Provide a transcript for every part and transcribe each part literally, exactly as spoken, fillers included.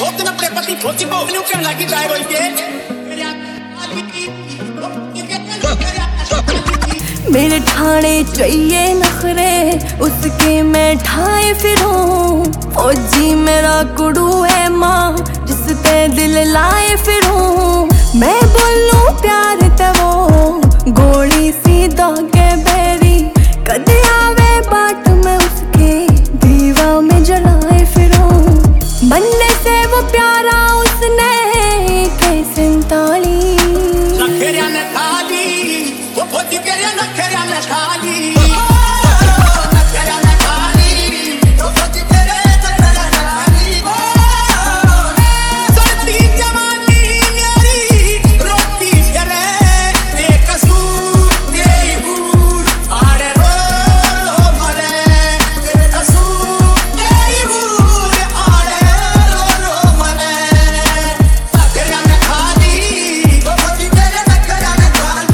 Often a prepati poti bo nu kan lagi dai boy ke मेरे ठाणे चाहिए नखरे उसके मैं ठाए फिरूं। फौजी मेरा कुड़ू है माँ जिसते दिल लाए फिरूं। मैं बोलूं प्यार ते वो गोली सीधा के बेरी कदे आवे बाट में उसके दीवा में जलाए फिरूं। बनने से वो प्यारा उसने के संताली नखरिया ने खाली वो फौजी के नखरिया ने खाली नखरिया ने खाली वो फौजी के नखरिया ने खाली सती जवानी मेरी रोटी करे एक सूर तेरी भूल आरे रो रो मरे एक सूर तेरी भूल आरे रो रो मरे नखरिया ने खाली वो फौजी के नखरिया ने खाली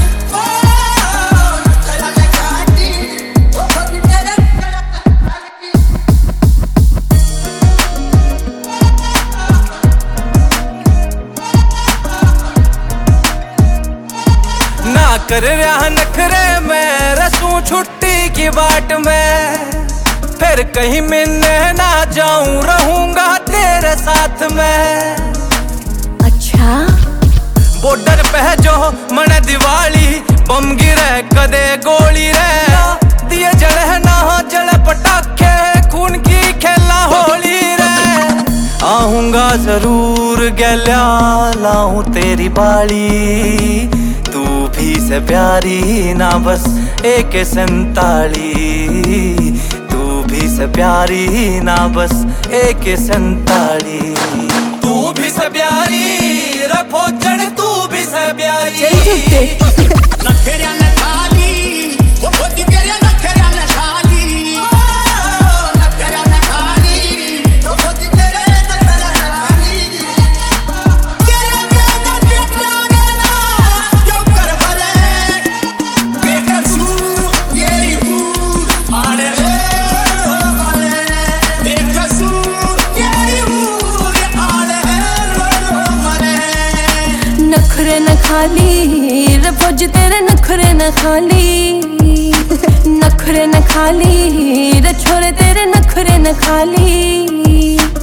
ना कर रहा नखरे में रसूं छुट्टी की बाट में फिर कहीं मिलने ना जाऊं रहूंगा तेरे साथ में। अच्छा बॉर्डर पे जो मन दिवाली बम गिरे कदे गोली रे दिए जले ना जले पटाखे खून की खेला होली रे। आऊंगा जरूर गल्या लाऊं तेरी बाली तू भी से प्यारी ना बस एक संताली तू भी से प्यारी ना बस एक संताली तू भी से प्यारी रे भोजन तू भी से प्यारी नखरिया ने खाली वो फौजी के नखरिया ने खाली नखरिया ने खाली वो फौजी के नखरिया ने खाली तेरे प्यार के ना जो कर भले बेकसूर ये भूल आरे रो भले बेकसूर ये भूल आरे रो रो मरे नखरे न खाली रे फौजी तेरे नखरे न खाली नखरे न खाली रे छोरे तेरे नखरे न खाली।